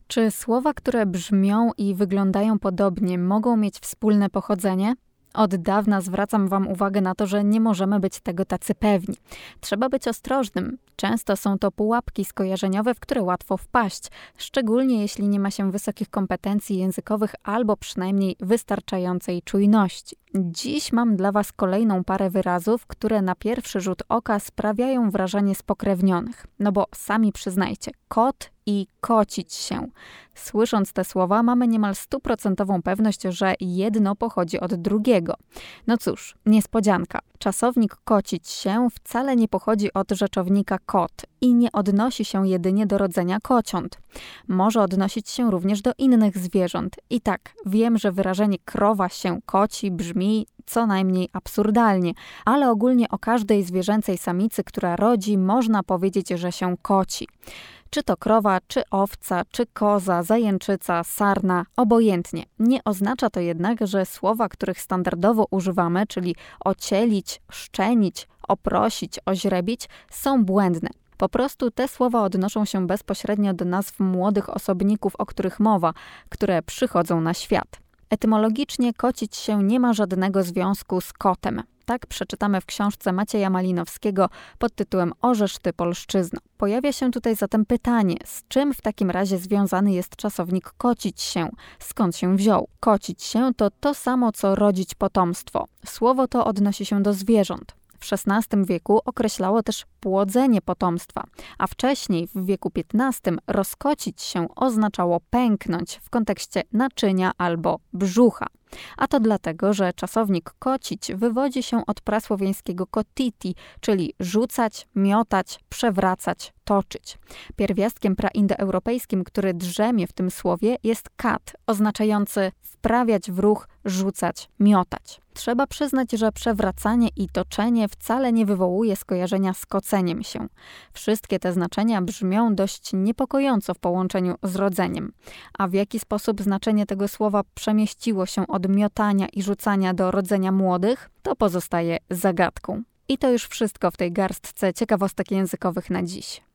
Czy słowa, które brzmią i wyglądają podobnie, mogą mieć wspólne pochodzenie? Od dawna zwracam Wam uwagę na to, że nie możemy być tego tacy pewni. Trzeba być ostrożnym. Często są to pułapki skojarzeniowe, w które łatwo wpaść, szczególnie jeśli nie ma się wysokich kompetencji językowych albo przynajmniej wystarczającej czujności. Dziś mam dla Was kolejną parę wyrazów, które na pierwszy rzut oka sprawiają wrażenie spokrewnionych. No bo sami przyznajcie, kot i kocić się. Słysząc te słowa, mamy niemal 100% pewność, że jedno pochodzi od drugiego. No cóż, niespodzianka. Czasownik kocić się wcale nie pochodzi od rzeczownika kot i nie odnosi się jedynie do rodzenia kociąt. Może odnosić się również do innych zwierząt. I tak, wiem, że wyrażenie krowa się koci brzmi co najmniej absurdalnie, ale ogólnie o każdej zwierzęcej samicy, która rodzi, można powiedzieć, że się koci. Czy to krowa, czy owca, czy koza, zajęczyca, sarna, obojętnie. Nie oznacza to jednak, że słowa, których standardowo używamy, czyli ocielić, szczenić, oprosić, oźrebić, są błędne. Po prostu te słowa odnoszą się bezpośrednio do nazw młodych osobników, o których mowa, które przychodzą na świat. Etymologicznie kocić się nie ma żadnego związku z kotem. Tak przeczytamy w książce Macieja Malinowskiego pod tytułem Orzesz ty polszczyzno. Pojawia się tutaj zatem pytanie, z czym w takim razie związany jest czasownik kocić się? Skąd się wziął? Kocić się to samo, co rodzić potomstwo. Słowo to odnosi się do zwierząt. W XVI wieku określało też płodzenie potomstwa, a wcześniej w wieku XV rozkocić się oznaczało pęknąć w kontekście naczynia albo brzucha. A to dlatego, że czasownik kocić wywodzi się od prasłowiańskiego kotiti, czyli rzucać, miotać, przewracać, toczyć. Pierwiastkiem praindoeuropejskim, który drzemie w tym słowie, jest kat, oznaczający wprawiać w ruch, rzucać, miotać. Trzeba przyznać, że przewracanie i toczenie wcale nie wywołuje skojarzenia z koceniem się. Wszystkie te znaczenia brzmią dość niepokojąco w połączeniu z rodzeniem. A w jaki sposób znaczenie tego słowa przemieściło się od miotania i rzucania do rodzenia młodych, to pozostaje zagadką. I to już wszystko w tej garstce ciekawostek językowych na dziś.